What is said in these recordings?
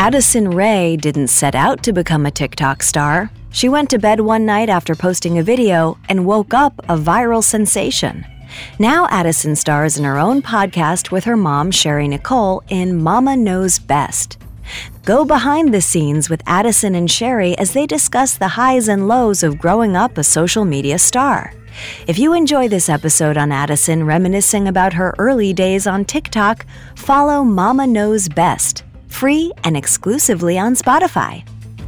Addison Rae didn't set out to become a TikTok star. She went to bed one night after posting a video and woke up a viral sensation. Now Addison stars in her own podcast with her mom, Sherry Nicole, in Mama Knows Best. Go behind the scenes with Addison and Sherry as they discuss the highs and lows of growing up a social media star. If you enjoy this episode on Addison reminiscing about her early days on TikTok, follow Mama Knows Best, free and exclusively on Spotify.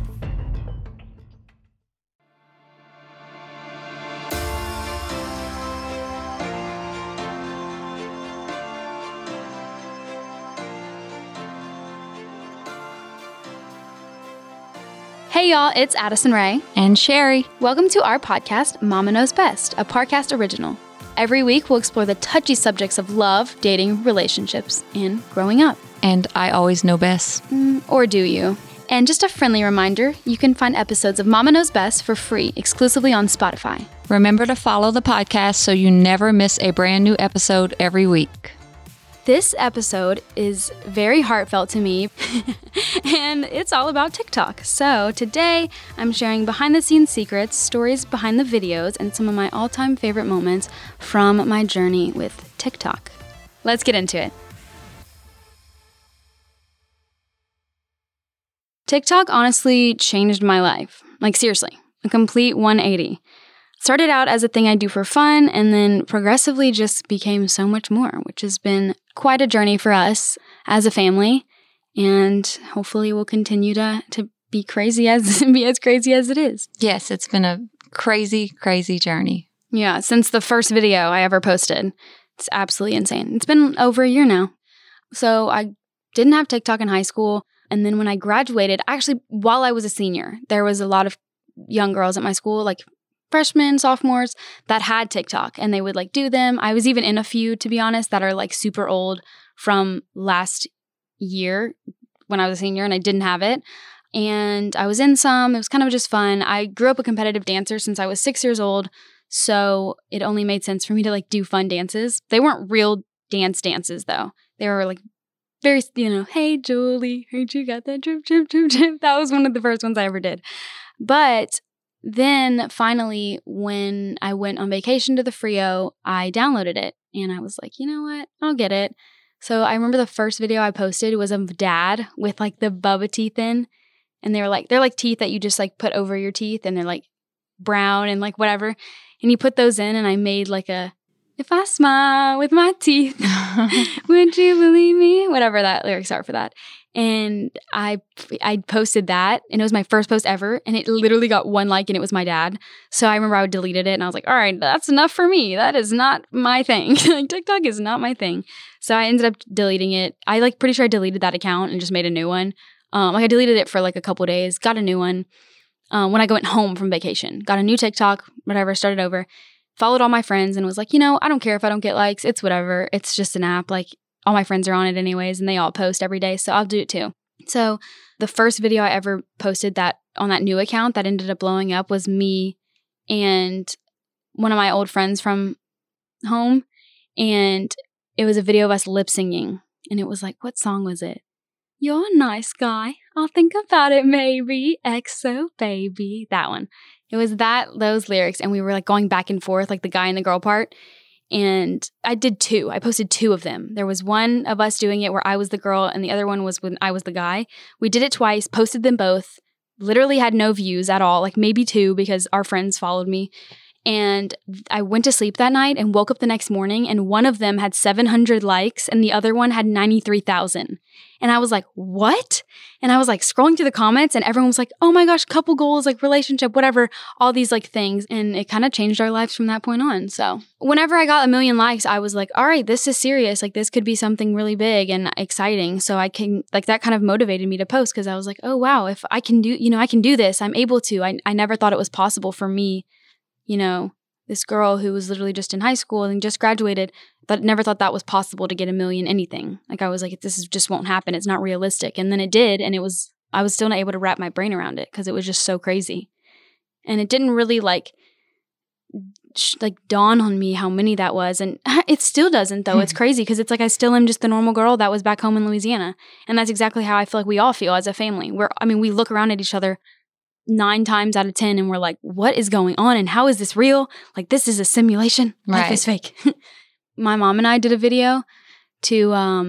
Hey y'all, it's Addison Rae and Sherry. Welcome to our podcast, Mama Knows Best, a Parcast original. Every week, we'll explore the touchy subjects of love, dating, relationships, and growing up. And I always know best. Or do you? And just a friendly reminder, you can find episodes of Mama Knows Best for free, exclusively on Spotify. Remember to follow the podcast so you never miss a brand new episode every week. This episode is very heartfelt to me, and it's all about TikTok. So today, I'm sharing behind-the-scenes secrets, stories behind the videos, and some of my all-time favorite moments from my journey with TikTok. Let's get into it. TikTok honestly changed my life. Like seriously, a complete 180. Started out as a thing I do for fun, and then progressively just became so much more, which has been quite a journey for us as a family, and hopefully we'll continue to be crazy as crazy as it is. Yes, it's been a crazy, crazy journey. Yeah, since the first video I ever posted. It's absolutely insane. It's been over a year now. So I didn't have TikTok in high school, and then when I graduated, actually while I was a senior, there was a lot of young girls at my school, like freshmen, sophomores, that had TikTok, and they would like do them. I was even in a few, to be honest, that are like super old from last year when I was a senior and I didn't have it. And I was in some. It was kind of just fun. I grew up a competitive dancer since I was 6 years old, so it only made sense for me to like do fun dances. They weren't real dances though. They were like very, hey Julie, heard you got that drip, drip, drip, drip. That was one of the first ones I ever did. But then finally, when I went on vacation to the Frio, I downloaded it and I was like, you know what? I'll get it. So I remember the first video I posted was of Dad with like the Bubba teeth in. And they're like teeth that you just like put over your teeth, and they're like brown and like whatever. And you put those in, and I made like a, if I smile with my teeth, would you believe me? Whatever that lyrics are for that. And I posted that, and it was my first post ever, and it literally got 1 like, and it was my dad. So I remember I deleted it, and I was like, all right, that's enough for me. That is not my thing. Like TikTok is not my thing. So I ended up deleting it. I like pretty sure I deleted that account and just made a new one. I deleted it for like a couple days, got a new one when I went home from vacation. Got a new TikTok, whatever, started over. Followed all my friends and was like, I don't care if I don't get likes. It's whatever. It's just an app. Like, all my friends are on it anyways, and they all post every day, so I'll do it too. So the first video I ever posted that on that new account that ended up blowing up was me and one of my old friends from home, and it was a video of us lip singing, and it was like, what song was it? You're a nice guy. I'll think about it maybe. EXO baby. That one. It was those lyrics, and we were like going back and forth, like the guy and the girl part. And I did 2. I posted 2 of them. There was one of us doing it where I was the girl, and the other one was when I was the guy. We did it twice, posted them both, literally had no views at all, like maybe 2 because our friends followed me. And I went to sleep that night and woke up the next morning, and one of them had 700 likes and the other one had 93,000. And I was like, what? And I was like scrolling through the comments, and everyone was like, oh my gosh, couple goals, like relationship, whatever, all these like things. And it kind of changed our lives from that point on. So whenever I got 1 million likes, I was like, all right, this is serious. Like this could be something really big and exciting. So I can, like, that kind of motivated me to post, because I was like, oh wow, if I can do, I can do this. I'm able to. I never thought it was possible for me. This girl who was literally just in high school and just graduated, but never thought that was possible to get 1 million anything. Like I was like, just won't happen. It's not realistic. And then it did. And I was still not able to wrap my brain around it because it was just so crazy. And it didn't really dawn on me how many that was. And it still doesn't, though. It's crazy because it's like I still am just the normal girl that was back home in Louisiana. And that's exactly how I feel like we all feel as a family. We look around at each other 9 times out of 10 and we're like, what is going on? And how is this real? Like, this is a simulation. Life is fake. My mom and I did a video to,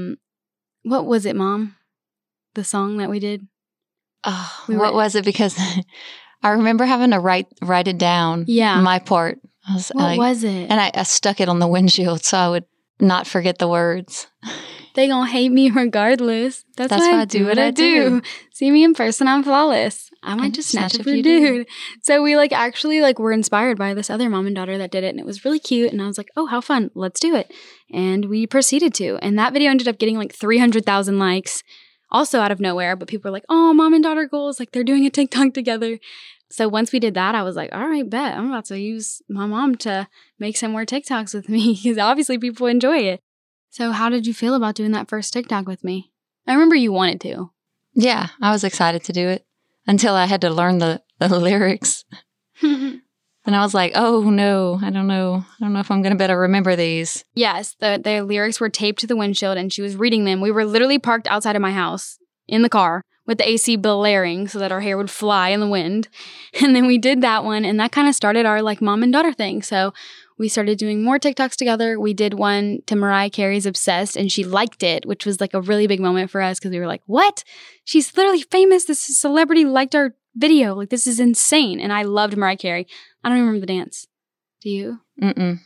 what was it, Mom? The song that we did? Oh, what was it? Because I remember having to write it down. Yeah. My part. What was it? And I stuck it on the windshield so I would not forget the words. They gonna hate me regardless. That's why I do what I do. See me in person, I'm flawless. I might just snatch up your dude. So we actually were inspired by this other mom and daughter that did it, and it was really cute. And I was like, oh, how fun. Let's do it. And we proceeded to. And that video ended up getting 300,000 likes, also out of nowhere. But people were like, oh, mom and daughter goals. They're doing a TikTok together. So once we did that, I was like, all right, bet. I'm about to use my mom to make some more TikToks with me because obviously people enjoy it. So how did you feel about doing that first TikTok with me? I remember you wanted to. Yeah, I was excited to do it until I had to learn the lyrics. And I was like, oh, no, I don't know. I don't know if I'm going to better remember these. Yes, the lyrics were taped to the windshield and she was reading them. We were literally parked outside of my house in the car with the AC blaring so that our hair would fly in the wind. And then we did that one, and that kind of started our mom and daughter thing. So we started doing more TikToks together. We did one to Mariah Carey's Obsessed, and she liked it, which was a really big moment for us because we were like, what? She's literally famous. This celebrity liked our video. This is insane. And I loved Mariah Carey. I don't even remember the dance. Do you? Mm-mm.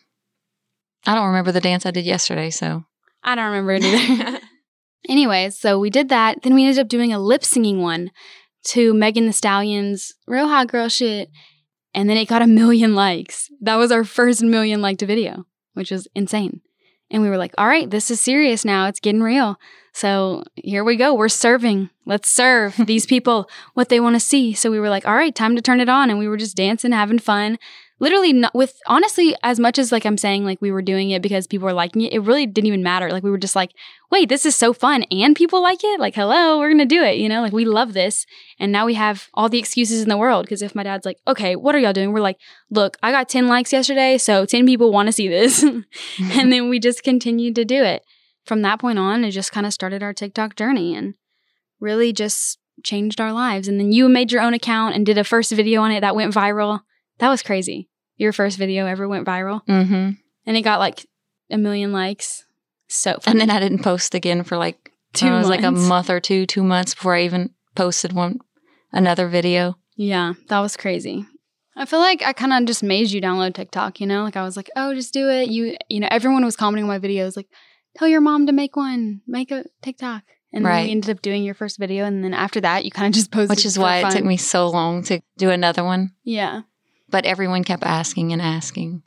I don't remember the dance I did yesterday, so. I don't remember it either. Anyways, so we did that. Then we ended up doing a lip-singing one to Megan Thee Stallion's Real Hot Girl Shit. And then it got 1 million likes. That was our first 1 million liked video, which was insane. And we were like, all right, this is serious now. It's getting real. So here we go. We're serving. Let's serve these people what they want to see. So we were like, all right, time to turn it on. And we were just dancing, having fun. Literally, honestly, as much as I'm saying we were doing it because people were liking it, it really didn't even matter. We were just like, wait, this is so fun and people like it? Hello, we're going to do it. We love this. And now we have all the excuses in the world because if my dad's like, okay, what are y'all doing? We're like, look, I got 10 likes yesterday, so 10 people want to see this. And then we just continued to do it. From that point on, it just kind of started our TikTok journey and really just changed our lives. And then you made your own account and did a first video on it that went viral. That was crazy. Your first video ever went viral. Mm-hmm. And it got 1 million likes. So funny. And then I didn't post again for 2 months. A month or 2 months before I even posted another video. Yeah, that was crazy. I feel like I kind of just made you download TikTok, I was like, oh, just do it. Everyone was commenting on my videos tell your mom to make a TikTok. And then we ended up doing your first video. And then after that, you kind of just posted. Which is why it took me so long to do another one. Yeah. But everyone kept asking and asking.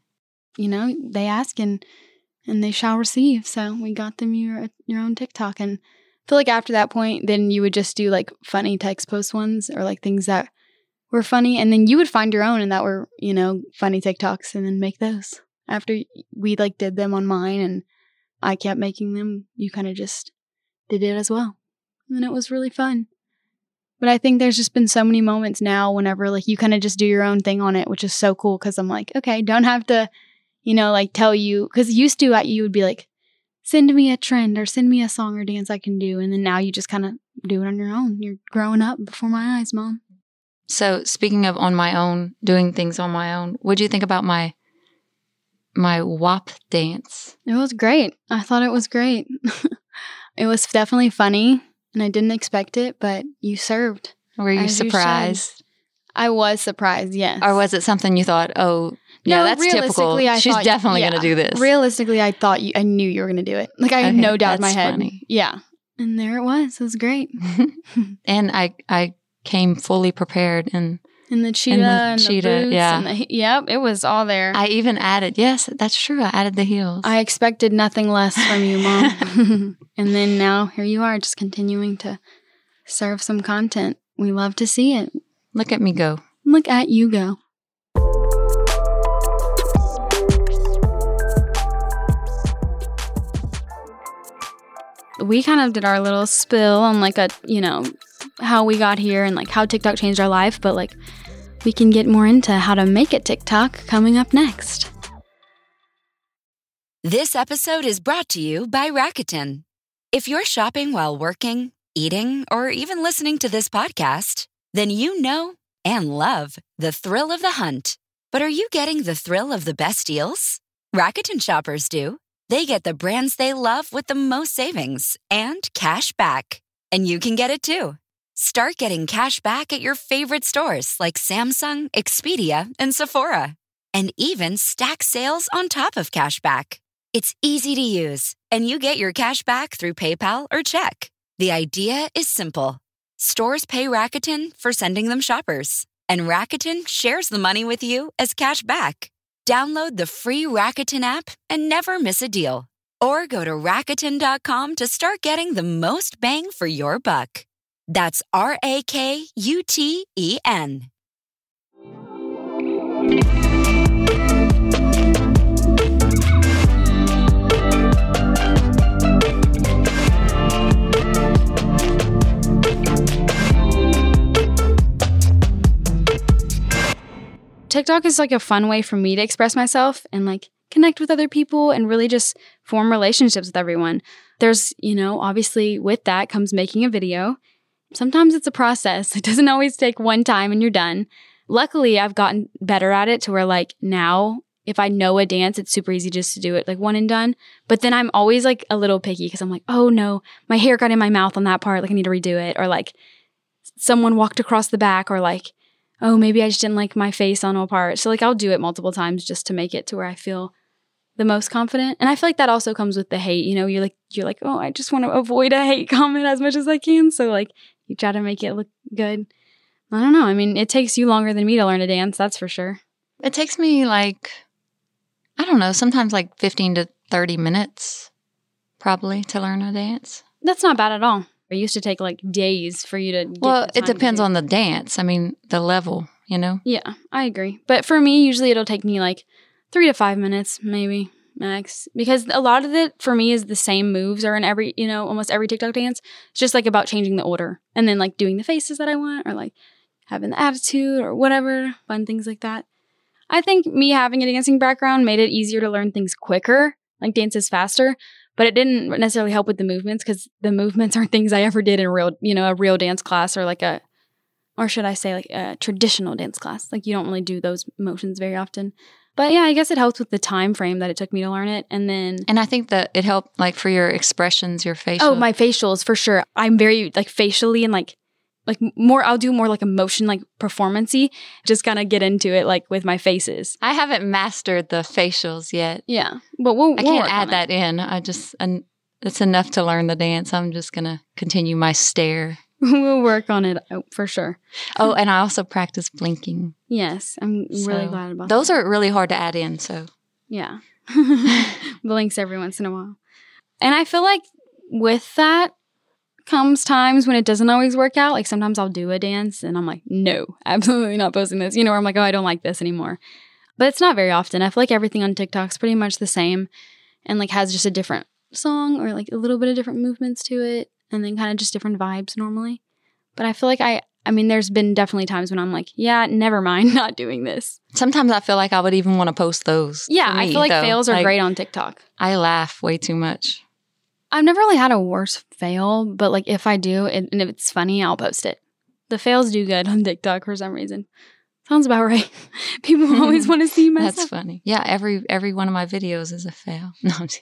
They ask and they shall receive. So we got them your own TikTok. And I feel like after that point, then you would just do funny text post ones or things that were funny. And then you would find your own and that were, funny TikToks and then make those. After we did them on mine and I kept making them, you kind of just did it as well. And it was really fun. But I think there's just been so many moments now whenever you kind of just do your own thing on it, which is so cool because I'm like, okay, don't have to, tell you. Because used to you would be like, send me a trend or send me a song or dance I can do. And then now you just kind of do it on your own. You're growing up before my eyes, Mom. So speaking of on my own, doing things on my own, what'd you think about my WAP dance? It was great. I thought it was great. It was definitely funny. And I didn't expect it, but you served. Were you surprised? I was surprised, yes. Or was it something you thought, oh, yeah, that's typical. She's definitely going to do this. Realistically, I knew you were going to do it. I had no doubt in my head. Funny. Yeah. And there it was. It was great. And I came fully prepared and the cheetah and the boots. Yeah. Yep, it was all there. I even added, yes, that's true. I added the heels. I expected nothing less from you, Mom. And then now here you are just continuing to serve some content. We love to see it. Look at me go. Look at you go. We kind of did our little spill on how we got here and how TikTok changed our life, but we can get more into how to make it TikTok coming up next. This episode is brought to you by Rakuten. If you're shopping while working, eating, or even listening to this podcast, then you know and love the thrill of the hunt. But are you getting the thrill of the best deals? Rakuten shoppers do. They get the brands they love with the most savings and cash back. And you can get it too. Start getting cash back at your favorite stores like Samsung, Expedia, and Sephora. And even stack sales on top of cash back. It's easy to use, and you get your cash back through PayPal or check. The idea is simple. Stores pay Rakuten for sending them shoppers, and Rakuten shares the money with you as cash back. Download the free Rakuten app and never miss a deal. Or go to Rakuten.com to start getting the most bang for your buck. That's RAKUTEN. TikTok is like a fun way for me to express myself and like connect with other people and really just form relationships with everyone. There's, obviously with that comes making a video. Sometimes it's a process. It doesn't always take one time and you're done. Luckily, I've gotten better at it to where like now, if I know a dance, it's super easy just to do it like one and done. But then I'm always like a little picky because I'm like, oh no, my hair got in my mouth on that part. Like I need to redo it. Or like someone walked across the back, or like, oh, maybe I just didn't like my face on a part. So like I'll do it multiple times just to make it to where I feel the most confident. And I feel like that also comes with the hate. You're like, oh, I just want to avoid a hate comment as much as I can. So like you try to make it look good. I don't know. I mean, it takes you longer than me to learn to dance. That's for sure. It takes me sometimes like 15 to 30 minutes probably to learn a dance. That's not bad at all. It used to take like days for you to get Well, it depends on the dance. I mean, the level, Yeah, I agree. But for me, usually it'll take me like 3 to 5 minutes, maybe max. Because a lot of it for me is the same moves are in every, almost every TikTok dance. It's just like about changing the order and then like doing the faces that I want or like having the attitude or whatever, fun things like that. I think me having a dancing background made it easier to learn things quicker, like dances faster. But it didn't necessarily help with the movements because the movements aren't things I ever did in a real dance class or like a traditional dance class. Like you don't really do those motions very often. But yeah, I guess it helps with the time frame that it took me to learn it. And I think that it helped like for your expressions, your facial. Oh, my facials for sure. I'm very like facially and like more, I'll do more like emotion, like performance-y, just kind of get into it like with my faces. I haven't mastered the facials yet. Yeah. But I can't add that in. It's enough to learn the dance. I'm just going to continue my stare. We'll work on it for sure. Oh, and I also practice blinking. Yes. I'm really glad about those are really hard to add in, so. Yeah. Blinks every once in a while. And I feel like with that, comes times when it doesn't always work out. Like sometimes I'll do a dance and I'm like, no, absolutely not posting this. Or I'm like, oh, I don't like this anymore. But it's not very often. I feel like everything on TikTok's pretty much the same and like has just a different song or like a little bit of different movements to it and then kind of just different vibes normally. But I feel like I mean, there's been definitely times when I'm like, yeah, never mind not doing this. Sometimes I feel like I would even want to post those. Yeah, I feel like fails are great on TikTok. I laugh way too much. I've never really had a worse fail, but like if I do, and if it's funny, I'll post it. The fails do good on TikTok for some reason. Sounds about right. People always want to see mess up. That's funny. Yeah, every one of my videos is a fail.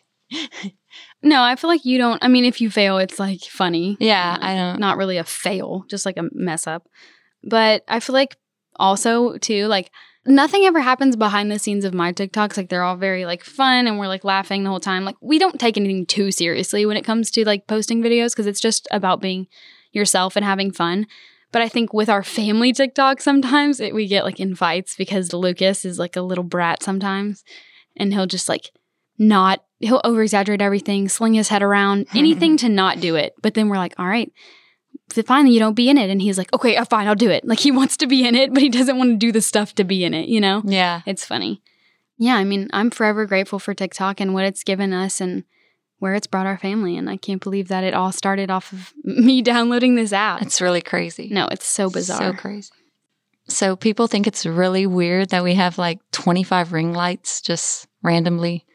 No, I feel like you don't. I mean, if you fail, it's like funny. Yeah, I don't. Not really a fail, just like a mess up. But I feel like also too, like nothing ever happens behind the scenes of my TikToks. Like they're all very like fun and we're like laughing the whole time. Like we don't take anything too seriously when it comes to like posting videos because it's just about being yourself and having fun. But I think with our family TikTok, sometimes we get like in fights because Lucas is like a little brat sometimes. And he'll just like he'll over exaggerate everything, sling his head around, anything to not do it. But then we're like, all right, finally you don't be in it. And he's like, okay, fine, I'll do it. Like he wants to be in it, but he doesn't want to do the stuff to be in it, Yeah. It's funny. Yeah, I mean, I'm forever grateful for TikTok and what it's given us and where it's brought our family. And I can't believe that it all started off of me downloading this app. It's really crazy. No, it's so bizarre. So crazy. So people think it's really weird that we have like 25 ring lights just randomly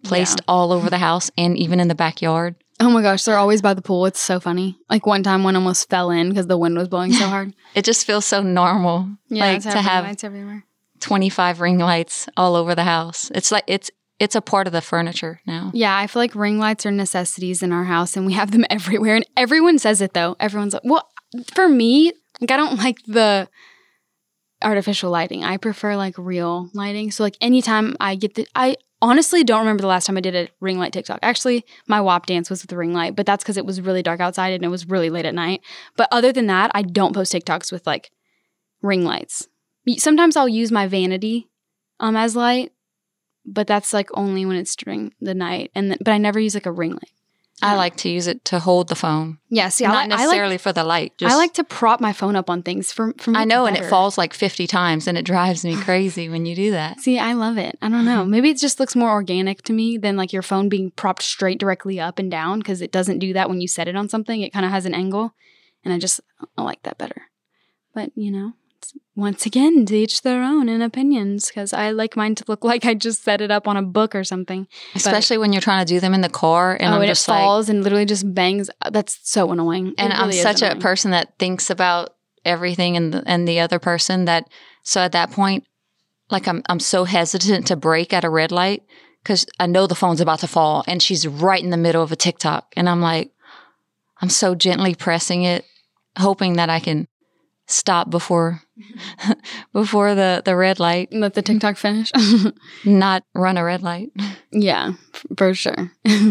placed all over the house and even in the backyard. Oh my gosh, they're always by the pool. It's so funny. Like one time one almost fell in because the wind was blowing so hard. It just feels so normal. Yeah, like to have lights everywhere. 25 ring lights all over the house. It's like it's a part of the furniture now. Yeah, I feel like ring lights are necessities in our house and we have them everywhere. And everyone says it though. Everyone's like, well, for me, like I don't like the artificial lighting. I prefer like real lighting. So like anytime I honestly don't remember the last time I did a ring light TikTok. Actually, my WAP dance was with the ring light, but that's because it was really dark outside and it was really late at night. But other than that, I don't post TikToks with like ring lights. Sometimes I'll use my vanity as light, but that's like only when it's during the night. But I never use like a ring light. I like to use it to hold the phone. Yeah, see, not necessarily for the light. I like to prop my phone up on things for me. I know, and it falls like 50 times, and it drives me crazy when you do that. See, I love it. I don't know. Maybe it just looks more organic to me than like your phone being propped straight directly up and down because it doesn't do that when you set it on something. It kind of has an angle, and I like that better. But, once again, to each their own in opinions because I like mine to look like I just set it up on a book or something. Especially when you're trying to do them in the car and it falls and literally just bangs. That's so annoying. And I'm such a person that thinks about everything and the other person so at that point, like I'm so hesitant to break at a red light because I know the phone's about to fall and she's right in the middle of a TikTok. And I'm like, I'm so gently pressing it, hoping that I can stop before the red light. Let the TikTok finish. Not run a red light. Yeah, for sure.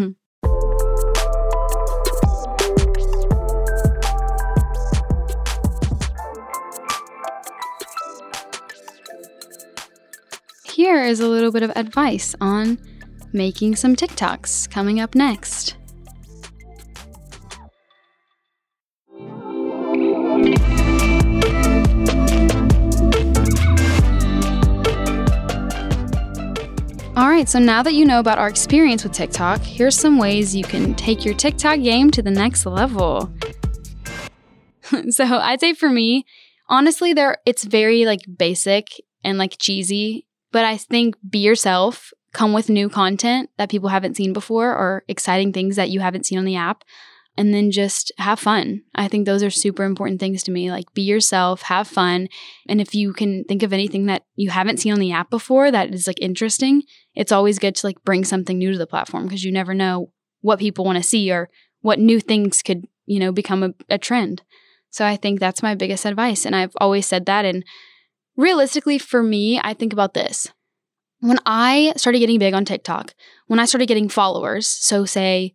Here is a little bit of advice on making some TikToks coming up next. All right, so now that you know about our experience with TikTok, here's some ways you can take your TikTok game to the next level. So I'd say for me, honestly, it's very like basic and like cheesy, but I think be yourself, come with new content that people haven't seen before or exciting things that you haven't seen on the app, and then just have fun. I think those are super important things to me. Like be yourself, have fun. And if you can think of anything that you haven't seen on the app before that is like interesting, it's always good to like bring something new to the platform because you never know what people want to see or what new things could, become a trend. So I think that's my biggest advice. And I've always said that. And realistically for me, I think about this. When I started getting big on TikTok, when I started getting followers, so say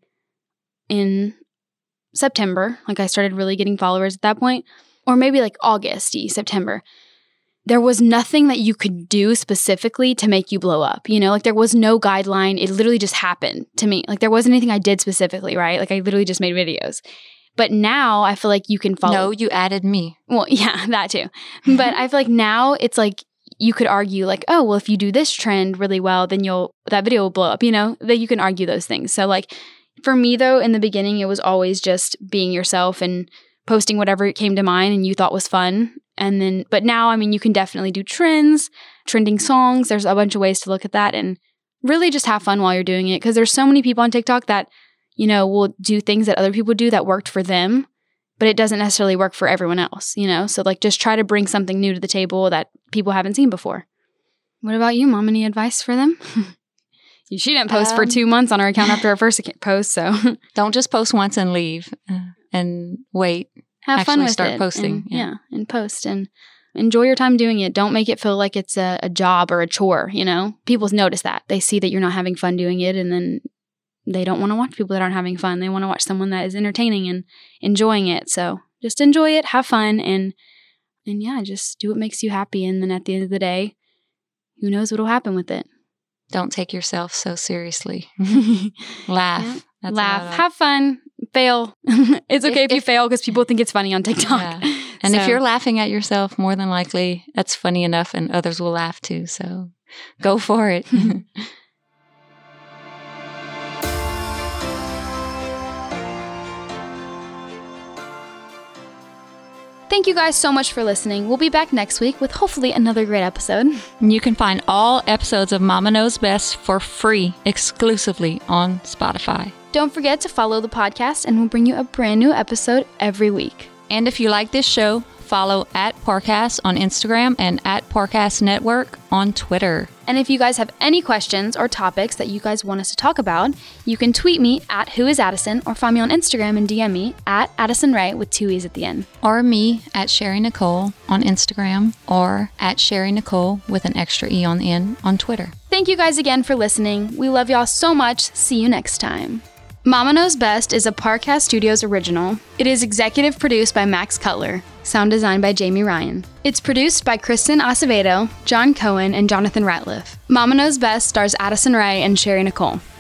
in September, like I started really getting followers at that point, or maybe like September, there was nothing that you could do specifically to make you blow up. Like there was no guideline. It literally just happened to me. Like there wasn't anything I did specifically, right? Like I literally just made videos. But now I feel like you can follow. No, you added me. Well, yeah, that too. But I feel like now it's like you could argue like, oh, well, if you do this trend really well, then that video will blow up, that you can argue those things. So like for me though, in the beginning, it was always just being yourself and posting whatever came to mind and you thought was fun. But now, you can definitely do trends, trending songs. There's a bunch of ways to look at that and really just have fun while you're doing it. Because there's so many people on TikTok that, will do things that other people do that worked for them, but it doesn't necessarily work for everyone else, So like just try to bring something new to the table that people haven't seen before. What about you, Mom? Any advice for them? She didn't post for 2 months on her account after her first post, so. Don't just post once and leave and wait. Have fun with start it. Posting. And post and enjoy your time doing it. Don't make it feel like it's a job or a chore, People notice that. They see that you're not having fun doing it and then they don't want to watch people that aren't having fun. They want to watch someone that is entertaining and enjoying it. So just enjoy it, have fun, and just do what makes you happy. And then at the end of the day, who knows what will happen with it. Don't take yourself so seriously. Laugh. Yeah. Laugh. Have fun. Fail. It's okay if you fail because people think it's funny on TikTok. Yeah. And if you're laughing at yourself, more than likely, that's funny enough and others will laugh too. So go for it. Thank you guys so much for listening. We'll be back next week with hopefully another great episode. And you can find all episodes of Mama Knows Best for free exclusively on Spotify. Don't forget to follow the podcast, and we'll bring you a brand new episode every week. And if you like this show, follow @Parcast on Instagram and @Parcast Network on Twitter. And if you guys have any questions or topics that you guys want us to talk about, you can tweet me @WhoIsAddison or find me on Instagram and DM me @AddisonRay with 2 E's at the end. Or me @Sherry Nicole on Instagram or @Sherry Nicole with an extra E on the end on Twitter. Thank you guys again for listening. We love y'all so much. See you next time. Mama Knows Best is a Parcast Studios original. It is executive produced by Max Cutler. Sound designed by Jamie Ryan. It's produced by Kristen Acevedo, John Cohen, and Jonathan Ratliff. Mama Knows Best stars Addison Rae and Sherry Nicole.